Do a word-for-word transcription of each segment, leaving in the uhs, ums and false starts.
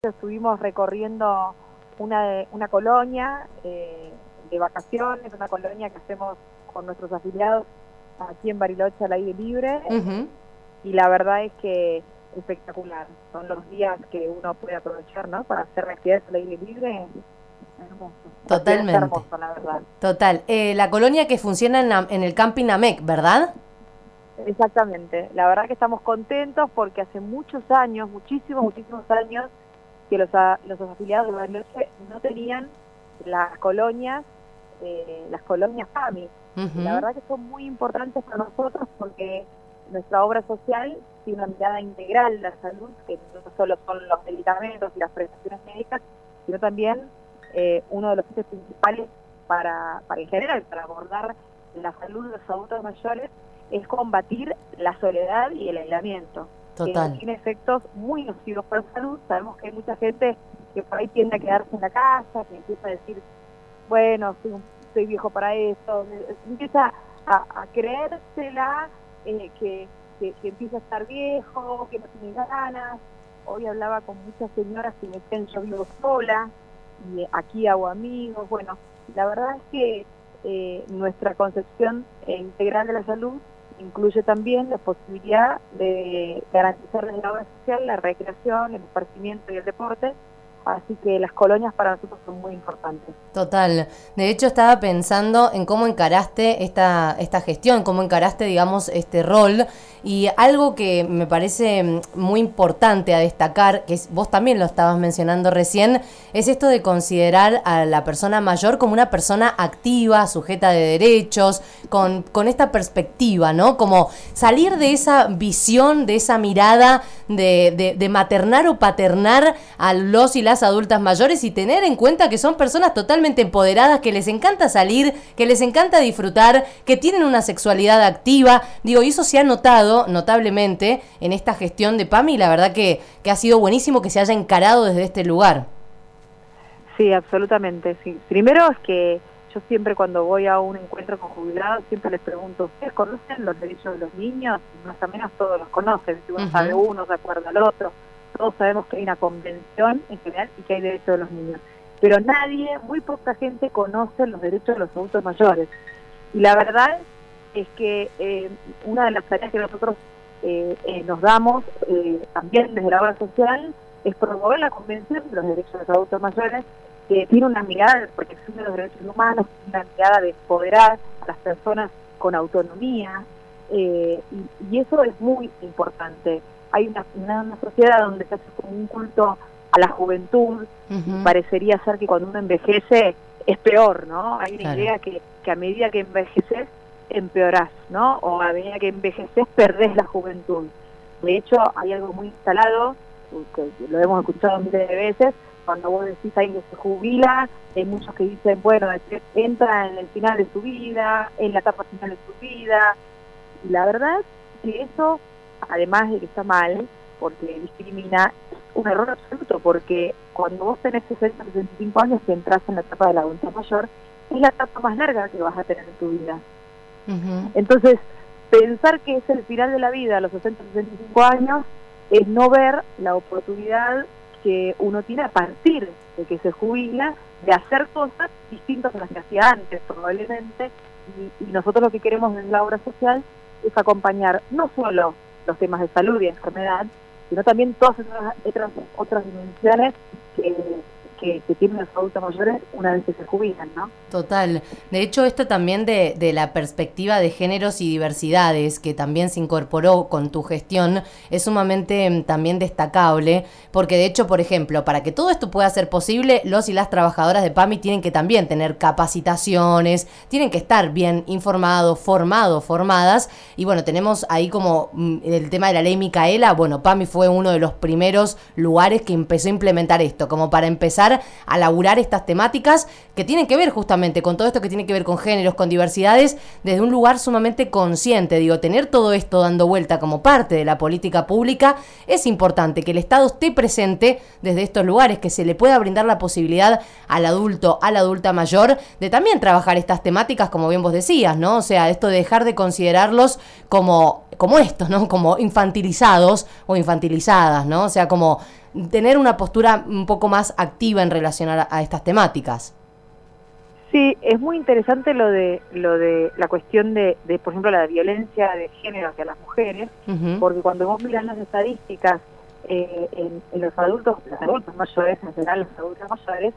Estuvimos recorriendo una, de, una colonia eh, de vacaciones, una colonia que hacemos con nuestros afiliados aquí en Bariloche al aire libre. Uh-huh. Y la verdad es que espectacular. Son los días que uno puede aprovechar, ¿no?, para hacer actividades al aire libre. Hermoso. Totalmente. Hermoso, la verdad. Total. Eh, la colonia que funciona en, la, en el Camping Amec, ¿verdad? Exactamente. La verdad que estamos contentos porque hace muchos años, muchísimos, muchísimos años, que los, a, los afiliados de Bariloche no tenían las colonias, eh, las colonias PAMI. Uh-huh. La verdad que son muy importantes para nosotros porque nuestra obra social tiene una mirada integral de la salud, que no solo son los medicamentos y las prestaciones médicas, sino también eh, uno de los ejes principales para, para en general, para abordar la salud de los adultos mayores, es combatir la soledad y el aislamiento. Total. Que tiene efectos muy nocivos para la salud. Sabemos que hay mucha gente que por ahí tiende a quedarse en la casa, que empieza a decir, bueno, soy, un, soy viejo para esto, empieza a, a creérsela, eh, que, que, que empieza a estar viejo, que no tiene ganas. Hoy hablaba con muchas señoras que me decían, yo vivo sola, y aquí hago amigos. Bueno, la verdad es que eh, nuestra concepción integral de la salud incluye también la posibilidad de garantizar desde la obra social la recreación, el esparcimiento y el deporte, así que las colonias para nosotros son muy importantes. Total. De hecho, estaba pensando en cómo encaraste esta, esta gestión, cómo encaraste, digamos, este rol, y algo que me parece muy importante a destacar, que vos también lo estabas mencionando recién, es esto de considerar a la persona mayor como una persona activa, sujeta de derechos, con, con esta perspectiva, ¿no? Como salir de esa visión, de esa mirada de, de, de maternar o paternar a los y las adultas mayores y tener en cuenta que son personas totalmente empoderadas, que les encanta salir, que les encanta disfrutar, que tienen una sexualidad activa. Digo, y eso se ha notado notablemente en esta gestión de PAMI, y la verdad que, que ha sido buenísimo que se haya encarado desde este lugar. Sí, absolutamente, sí. Primero es que yo siempre cuando voy a un encuentro con jubilados, siempre les pregunto, ¿ustedes conocen los derechos de los niños? Más o menos todos los conocen, si uno uh-huh. sabe uno, se acuerda al otro. Todos sabemos que hay una convención en general y que hay derechos de los niños. Pero nadie, muy poca gente conoce los derechos de los adultos mayores. Y la verdad es que eh, una de las tareas que nosotros eh, eh, nos damos eh, también desde la obra social es promover la convención de los derechos de los adultos mayores, que tiene una mirada de protección de los derechos humanos, una mirada de empoderar a las personas con autonomía, eh, y, y eso es muy importante. Hay una, una, una sociedad donde se hace como un culto a la juventud, uh-huh. parecería ser que cuando uno envejece es peor, ¿no? Hay una claro. idea que, que a medida que envejeces, empeorás, ¿no? O a medida que envejeces, perdés la juventud. De hecho, hay algo muy instalado, que lo hemos escuchado miles de veces, cuando vos decís a alguien que se jubila, hay muchos que dicen, bueno, entra en el final de su vida, en la etapa final de su vida, y la verdad es que eso, además de que está mal, porque discrimina, es un error absoluto, porque cuando vos tenés sesenta, sesenta y cinco años que entras en la etapa de la adultez mayor, es la etapa más larga que vas a tener en tu vida. Uh-huh. Entonces, pensar que es el final de la vida a los sesenta, sesenta y cinco años es no ver la oportunidad que uno tiene a partir de que se jubila de hacer cosas distintas a las que hacía antes, probablemente, y, y nosotros lo que queremos en la obra social es acompañar no solo los temas de salud y enfermedad, sino también todas otras, otras, otras dimensiones que, que, que tienen los adultos mayores una vez que se jubilan, ¿no? Total. De hecho, esto también de, de la perspectiva de géneros y diversidades, que también se incorporó con tu gestión, es sumamente también destacable, porque de hecho, por ejemplo, para que todo esto pueda ser posible, los y las trabajadoras de PAMI tienen que también tener capacitaciones, tienen que estar bien informados, formados, formadas, y bueno, tenemos ahí como el tema de la ley Micaela. Bueno, PAMI fue uno de los primeros lugares que empezó a implementar esto, como para empezar a laburar estas temáticas que tienen que ver justamente con todo esto que tiene que ver con géneros, con diversidades, desde un lugar sumamente consciente. Digo, tener todo esto dando vuelta como parte de la política pública, es importante que el Estado esté presente desde estos lugares, que se le pueda brindar la posibilidad al adulto, a la adulta mayor, de también trabajar estas temáticas, como bien vos decías, ¿no? O sea, esto de dejar de considerarlos como, como estos, ¿no? Como infantilizados o infantilizadas, ¿no? O sea, como tener una postura un poco más activa en relación a, a estas temáticas. Sí, es muy interesante lo de lo de la cuestión de, de por ejemplo, la violencia de género hacia las mujeres, uh-huh. porque cuando vos mirás las estadísticas eh, en, en los adultos, los adultos mayores, en general los adultos mayores,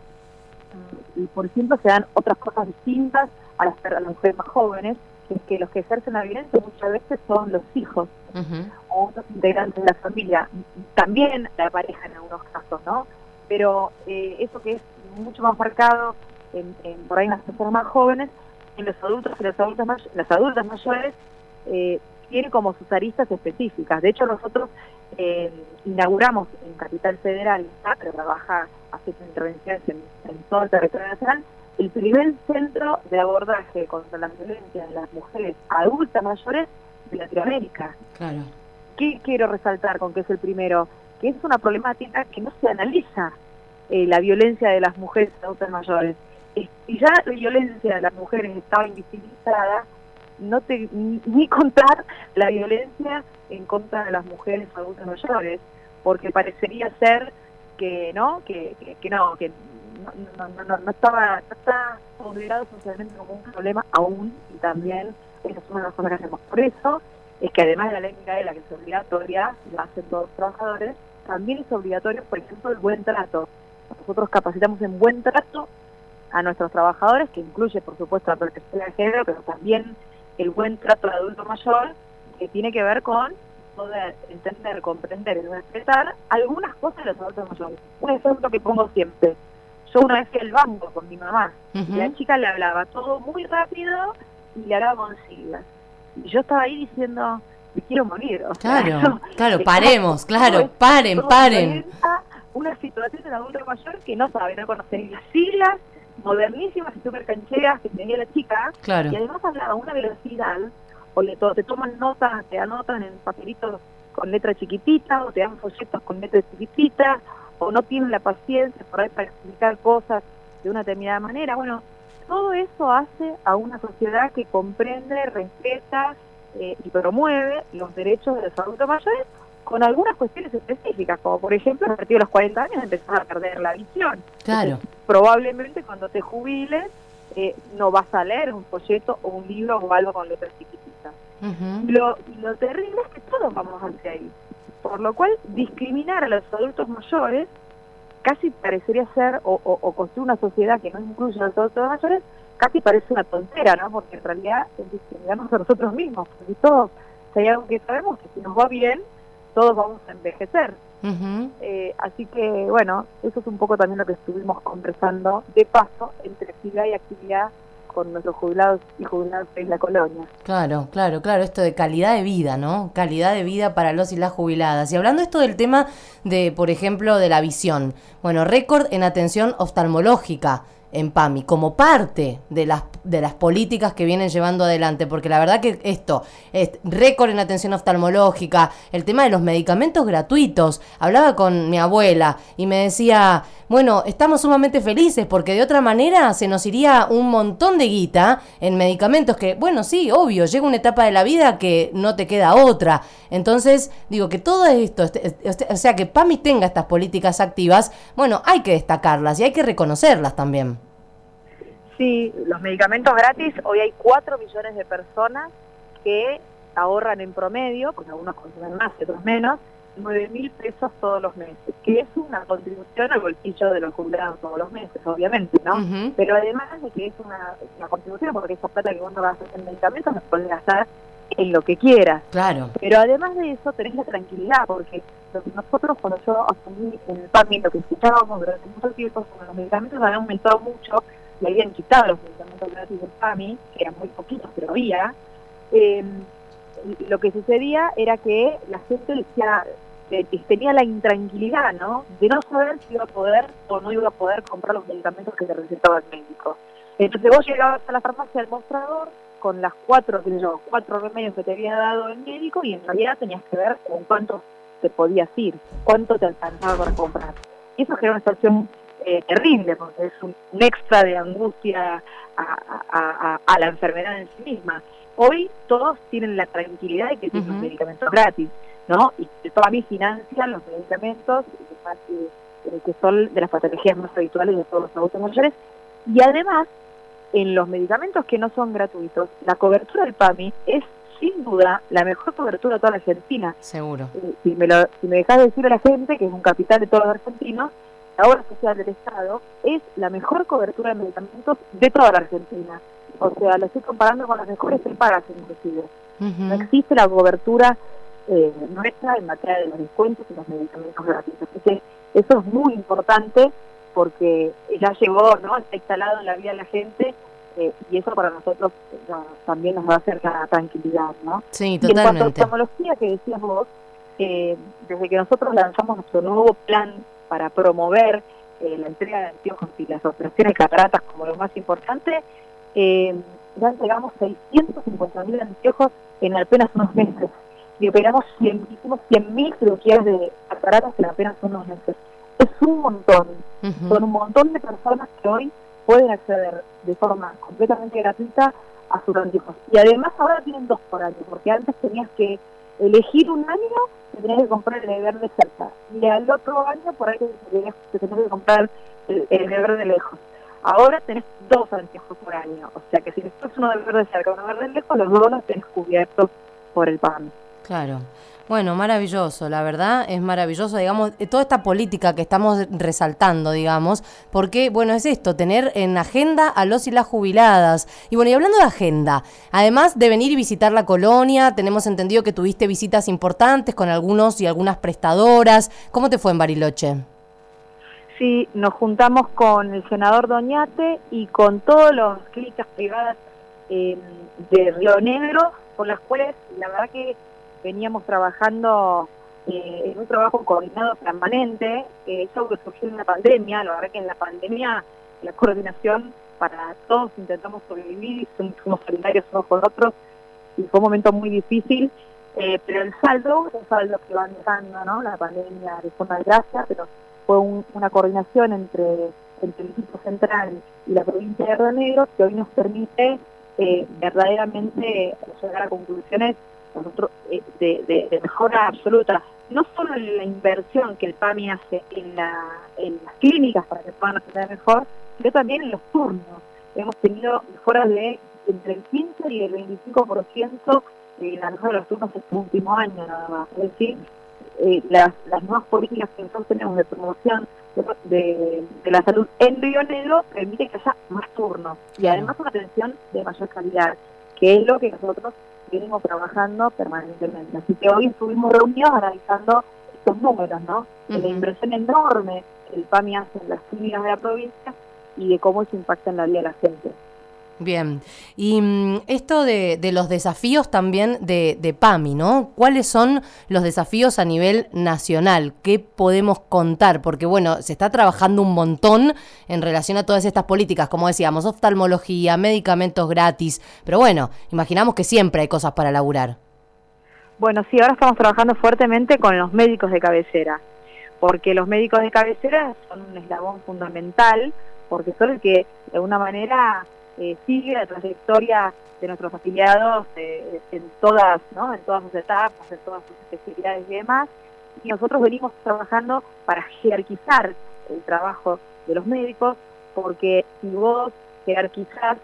y por ejemplo se dan otras cosas distintas a las, a las mujeres más jóvenes, que es que los que ejercen la violencia muchas veces son los hijos uh-huh. o otros integrantes de la familia, también la pareja en algunos casos, ¿no? Pero eh, eso que es mucho más marcado En, en, por ahí en las personas más jóvenes, en los adultos y las adultas, may las adultas mayores, eh, tiene como sus aristas específicas. De hecho, nosotros eh, inauguramos en Capital Federal, que trabaja, hace intervenciones en, en todo el territorio nacional, el primer centro de abordaje contra la violencia de las mujeres adultas mayores de Latinoamérica. Claro. ¿Qué quiero resaltar con que es el primero? Que es una problemática que no se analiza, eh, la violencia de las mujeres adultas mayores. Y ya la violencia de las mujeres estaba invisibilizada, no te, ni, ni contar la violencia en contra de las mujeres adultas mayores, porque parecería ser que no, que, que, que no, que no, no, no, no, no estaba, no está considerado socialmente como un problema aún, y también esa es una de las cosas que hacemos. Por eso es que además de la ley Micaela, que es obligatoria, la hacen todos los trabajadores, también es obligatorio, por ejemplo, el buen trato. Nosotros capacitamos en buen trato a nuestros trabajadores, que incluye, por supuesto, la perspectiva de género, pero también el buen trato al adulto mayor, que tiene que ver con poder entender, comprender y respetar algunas cosas de los adultos mayores. Un ejemplo que pongo siempre. Yo una vez fui al banco con mi mamá, uh-huh. y la chica le hablaba todo muy rápido y le hablaba con siglas. Y yo estaba ahí diciendo, me quiero morir. O claro, sea, yo, claro, paremos, claro, todo, paren, todo paren. Una situación del adulto mayor que no sabe, no conoce ni las siglas, modernísimas y súper cancheras que tenía la chica, claro. y además hablaba a una velocidad, o le to te toman notas, te anotan en papelitos con letra chiquitita, o te dan folletos con letras chiquititas, o no tienen la paciencia por ahí para explicar cosas de una determinada manera. Bueno, todo eso hace a una sociedad que comprende, respeta eh, y promueve los derechos de los adultos mayores, con algunas cuestiones específicas, como por ejemplo, a partir de los cuarenta años empezás a perder la visión. Claro. Entonces, probablemente cuando te jubiles eh, no vas a leer un folleto o un libro o algo con letras chiquititas. Uh-huh. Lo, lo terrible es que todos vamos hacia ahí. Por lo cual, discriminar a los adultos mayores casi parecería ser, o, o, o construir una sociedad que no incluya a los adultos mayores, casi parece una tontera, ¿no? Porque en realidad es discriminarnos a nosotros mismos. Porque todos, si hay algo que sabemos, que si nos va bien, todos vamos a envejecer. Uh-huh. eh, así que, bueno, eso es un poco también lo que estuvimos conversando de paso entre actividad y actividad con nuestros jubilados y jubiladas en la colonia. Claro, claro, claro, esto de calidad de vida, ¿no? Calidad de vida para los y las jubiladas. Y hablando esto del tema de, por ejemplo, de la visión. Bueno, récord en atención oftalmológica en PAMI, como parte de las de las políticas que vienen llevando adelante, porque la verdad que esto es récord en atención oftalmológica, el tema de los medicamentos gratuitos. Hablaba con mi abuela y me decía, bueno, estamos sumamente felices porque de otra manera se nos iría un montón de guita en medicamentos que, bueno, sí, obvio, llega una etapa de la vida que no te queda otra. Entonces, digo que todo esto, o sea, que PAMI tenga estas políticas activas, bueno, hay que destacarlas y hay que reconocerlas también. Sí, los medicamentos gratis, hoy hay cuatro millones de personas que ahorran en promedio, porque algunos consumen más y otros menos, nueve mil pesos todos los meses, que es una contribución al bolsillo de los jubilados todos los meses, obviamente, ¿no? Uh-huh. Pero además de que es una, una contribución, porque esa plata que vos no vas a hacer en medicamentos, no podés gastar en lo que quieras. Claro. Pero además de eso tenés la tranquilidad, porque nosotros cuando yo asumí en el PAMI, lo que escuchábamos durante mucho tiempo, cuando los medicamentos habían aumentado mucho, le habían quitado los medicamentos gratis del PAMI, que eran muy poquitos, pero había, eh, lo que sucedía era que la gente decía, eh, tenía la intranquilidad, ¿no?, de no saber si iba a poder o no iba a poder comprar los medicamentos que le recetaba el médico. Entonces vos llegabas a la farmacia al mostrador con las cuatro, que yo, cuatro remedios que te había dado el médico y en realidad tenías que ver con cuánto te podías ir, cuánto te alcanzaba para comprar. Y eso genera una situación Eh, terrible, porque es un, un extra de angustia a, a, a, a la enfermedad en sí misma. Hoy todos tienen la tranquilidad de que tienen uh-huh. medicamentos gratis. ¿no? Y el PAMI financia los medicamentos eh, eh, que son de las patologías más habituales de todos los adultos mayores, y además, en los medicamentos que no son gratuitos, la cobertura del PAMI es sin duda la mejor cobertura de toda la Argentina. Seguro. Eh, si me lo, si me dejas decir a la gente, que es un capital de todos los argentinos, la obra social del Estado es la mejor cobertura de medicamentos de toda la Argentina. O sea, lo estoy comparando con las mejores prepagas inclusive. Uh-huh. No existe la cobertura eh, nuestra en materia de los descuentos y los medicamentos gratuitos. Así que eso es muy importante porque ya llegó, ¿no? Está instalado en la vida de la gente. Eh, y eso para nosotros bueno, también nos va a hacer la tranquilidad, ¿no? Sí, totalmente. Y en cuanto a oftalmología que decías vos, eh, desde que nosotros lanzamos nuestro nuevo plan para promover eh, la entrega de anteojos y las operaciones de cataratas como lo más importante, eh, ya entregamos seiscientos cincuenta mil anteojos en apenas unos meses y operamos cien mil cirugías de cataratas en apenas unos meses. Es un montón, uh-huh. Son un montón de personas que hoy pueden acceder de forma completamente gratuita a sus anteojos. Y además ahora tienen dos por año, porque antes tenías que elegir un año, te tenías que comprar el de verde cerca. Y al otro año por ahí te tenías, te tenías que comprar el, el de verde lejos. Ahora tenés dos anteojos por año. O sea que si después uno de verde cerca y uno de verde lejos, los dos los tenés cubiertos por el PAMI. Claro. Bueno, maravilloso, la verdad es maravilloso, digamos, toda esta política que estamos resaltando, digamos, porque, bueno, es esto, tener en agenda a los y las jubiladas. Y bueno, y hablando de agenda, además de venir y visitar la colonia, tenemos entendido que tuviste visitas importantes con algunos y algunas prestadoras. ¿Cómo te fue en Bariloche? Sí, nos juntamos con el senador Doñate y con todas las clínicas privadas eh, de Río Negro, con las cuales, la verdad que veníamos trabajando eh, en un trabajo coordinado permanente, eh, eso que surgió en la pandemia. La verdad que en la pandemia la coordinación para todos intentamos sobrevivir y fuimos solidarios unos con otros y fue un momento muy difícil, eh, pero el saldo, el saldo que van dejando, ¿no? La pandemia de forma de gracia, pero fue un, una coordinación entre, entre el equipo central y la provincia de Río Negro que hoy nos permite eh, verdaderamente llegar a conclusiones nosotros eh, de, de, de mejora absoluta, no solo en la inversión que el PAMI hace en, la, en las clínicas para que puedan atender mejor, sino también en los turnos. Hemos tenido mejoras de entre el quince y el veinticinco por ciento de la mejora de los turnos este último año nada más. Es decir, eh, las, las nuevas políticas que nosotros tenemos de promoción de, de, de la salud en Río Negro permiten que haya más turnos y además una atención de mayor calidad, que es lo que nosotros venimos trabajando permanentemente. Así que hoy estuvimos reunidos analizando estos números, ¿no? Uh-huh. De la inversión enorme que el PAMI hace en las clínicas de la provincia y de cómo eso impacta en la vida de la gente. Bien, y um, esto de, de los desafíos también de, de PAMI, ¿no? ¿Cuáles son los desafíos a nivel nacional? ¿Qué podemos contar? Porque, bueno, se está trabajando un montón en relación a todas estas políticas, como decíamos, oftalmología, medicamentos gratis, pero bueno, imaginamos que siempre hay cosas para laburar. Bueno, sí, ahora estamos trabajando fuertemente con los médicos de cabecera, porque los médicos de cabecera son un eslabón fundamental, porque son el que, de alguna manera, Eh, sigue la trayectoria de nuestros afiliados eh, en todas, ¿no? En todas sus etapas, en todas sus especialidades y demás, y nosotros venimos trabajando para jerarquizar el trabajo de los médicos, porque si vos jerarquizás,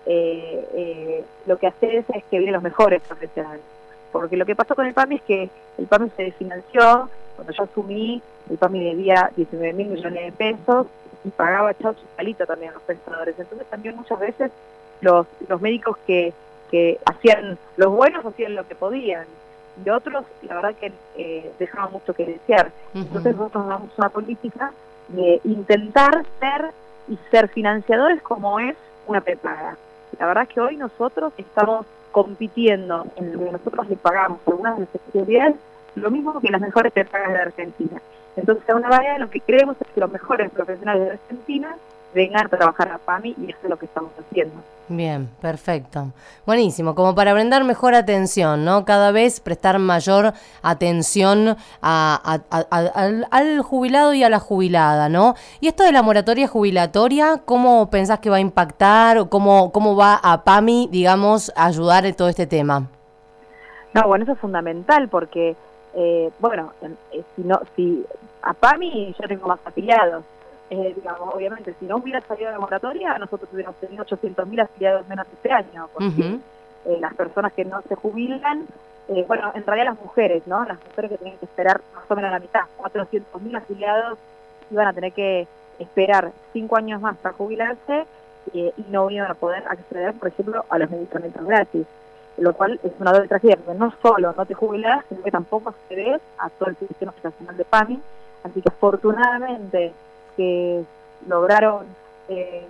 eh, eh, lo que haces es que vienen los mejores profesionales, porque lo que pasó con el PAMI es que el PAMI se desfinanció. Cuando yo asumí, el PAMI debía diecinueve mil millones de pesos y pagaba chau chupalito también a los prestadores. Entonces también muchas veces los los médicos que, que hacían, los buenos hacían lo que podían, y otros la verdad que eh, dejaban mucho que desear. Uh-huh. Entonces nosotros damos una política de intentar ser y ser financiadores como es una prepaga. La verdad que hoy nosotros estamos compitiendo en lo que nosotros le pagamos a algunas de las especialidades, lo mismo que las mejores prepagas de la Argentina. Entonces, de una manera, lo que creemos es que los mejores profesionales de Argentina vengan a trabajar a PAMI y eso es lo que estamos haciendo. Bien, perfecto. Buenísimo, como para brindar mejor atención, ¿no? Cada vez prestar mayor atención a, a, a, a, al, al jubilado y a la jubilada, ¿no? Y esto de la moratoria jubilatoria, ¿cómo pensás que va a impactar o cómo, cómo va a PAMI, digamos, a ayudar en todo este tema? No, bueno, eso es fundamental porque eh, bueno, eh, si no, si a PAMI yo tengo más afiliados, eh, digamos, obviamente, si no hubiera salido de la moratoria, nosotros hubiéramos tenido ochocientos mil afiliados menos este año, porque Uh-huh. eh, las personas que no se jubilan, eh, bueno, en realidad las mujeres, ¿no? Las mujeres que tienen que esperar más o menos la mitad, cuatrocientos mil afiliados iban a tener que esperar cinco años más para jubilarse eh, y no iban a poder acceder, por ejemplo, a los medicamentos gratis, lo cual es una doble tragedia, porque no solo no te jubilás, sino que tampoco accedes a todo el sistema operacional de PAMI, así que afortunadamente que lograron eh,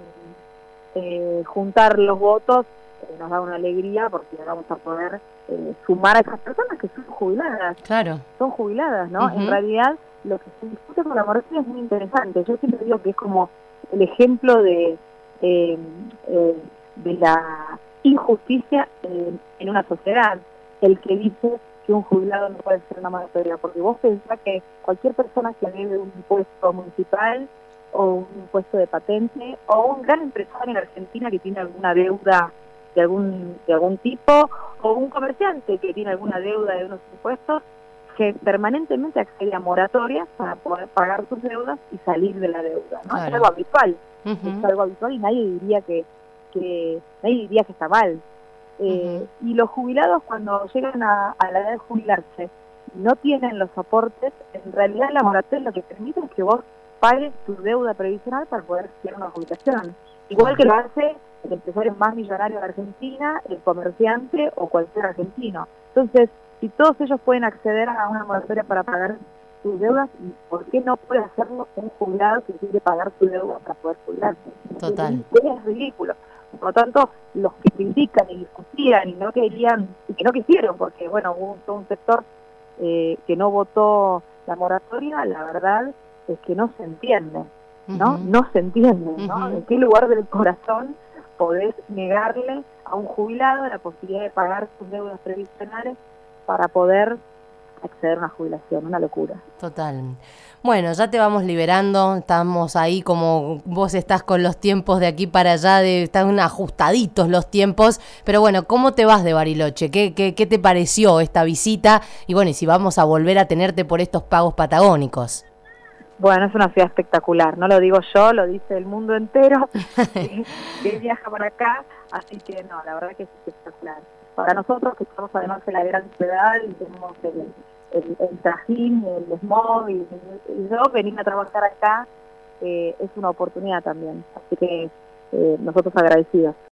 eh, juntar los votos, eh, nos da una alegría porque vamos a poder eh, sumar a esas personas que son jubiladas. Claro. Son jubiladas, ¿no? Uh-huh. En realidad, lo que se discute con la moratoria es muy interesante. Yo siempre digo que es como el ejemplo de, eh, eh, de la injusticia eh, en una sociedad. El que dice que un jubilado no puede ser una moratoria, porque vos pensás que cualquier persona que debe un impuesto municipal o un impuesto de patente o un gran empresario en Argentina que tiene alguna deuda de algún de algún tipo o un comerciante que tiene alguna deuda de unos impuestos, que permanentemente accede a moratorias para poder pagar sus deudas y salir de la deuda, ¿no? Claro. Es algo habitual, uh-huh. es algo habitual y nadie diría que, que nadie diría que está mal. Eh, uh-huh. Y los jubilados, cuando llegan a, a la edad de jubilarse y no tienen los aportes, en realidad la moratoria lo que permite es que vos pagues tu deuda previsional para poder hacer una jubilación. Igual uh-huh. que lo hace el empresario más millonario de Argentina, el comerciante o cualquier argentino. Entonces, si todos ellos pueden acceder a una moratoria para pagar sus deudas, ¿por qué no puede hacerlo un jubilado que quiere pagar su deuda para poder jubilarse? Total. Es, es ridículo. Por lo tanto, los que critican y discutían y no querían, y que no quisieron, porque bueno, hubo todo un sector eh, que no votó la moratoria, la verdad es que no se entiende, ¿no? Uh-huh. No se entiende, ¿no? Uh-huh. ¿En qué lugar del corazón podés negarle a un jubilado la posibilidad de pagar sus deudas previsionales para poder acceder a una jubilación? Una locura. Total. Bueno, ya te vamos liberando, estamos ahí como vos estás con los tiempos de aquí para allá, de, están ajustaditos los tiempos, pero bueno, ¿cómo te vas de Bariloche? ¿Qué, qué, qué te pareció esta visita? Y bueno, y si vamos a volver a tenerte por estos pagos patagónicos. Bueno, es una ciudad espectacular, no lo digo yo, lo dice el mundo entero, que, que viaja para acá, así que no, la verdad que es espectacular. Para nosotros, que estamos además en la gran ciudad y tenemos el, el, el trajín, el smog, y, y yo venir a trabajar acá eh, es una oportunidad también, así que eh, nosotros agradecidos.